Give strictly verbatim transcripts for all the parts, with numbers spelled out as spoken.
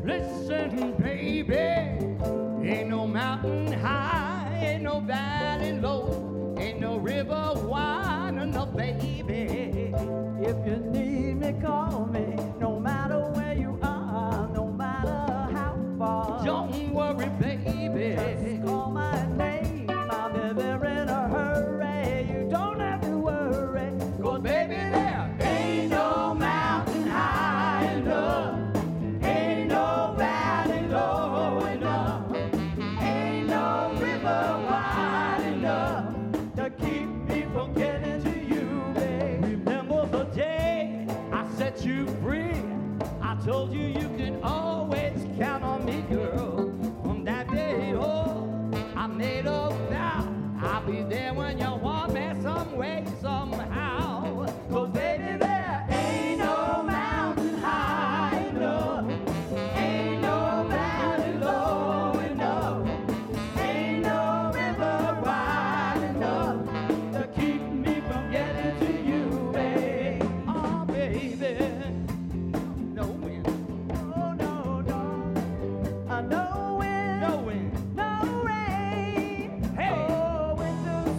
Listen, baby, ain't no mountain high, ain't no valley low, ain't no river wide enough, baby. If you need me, call me, no matter where you are, no matter how far. Don't worry, baby. Just call my name, I'll be there in a hurry. You don't have to worry, 'cause baby, there ain't no mountain high enough, ain't no valley low enough, ain't no river wide enough to keep me from getting to you, babe. Remember the day I set you free? I told you you can always count on me, girl. From that day on, I made a vow I'll be there when you want me some way, somehow. 'Cause baby, there Ain't no mountain high enough, ain't no valley low enough, ain't no river wide enough to keep me from getting to you, babe. oh baby, no wind, Oh no, no, I know when, no wind. no rain. Hey. Oh, winter's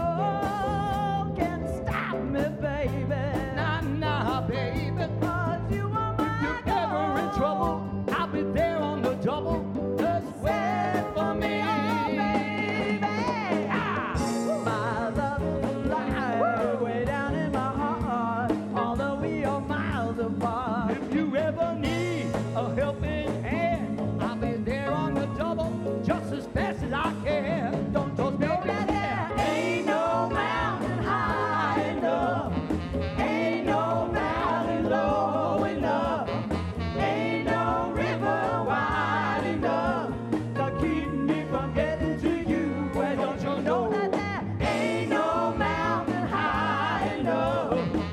cold can't stop me, baby. Nah, nah, baby. 'Cause you are my If you're ever in trouble, I'll be there on the double. Just wait for me. Oh, baby. Ah. My love is alive, way down in my heart, although we are miles apart. If you ever need a helping hand, I'll be there on the double, just as fast as I can. Don't just Know baby that there ain't no mountain high enough, ain't no valley low enough, ain't no river wide enough to keep me from getting to you. Well, don't you know that there ain't no mountain high enough,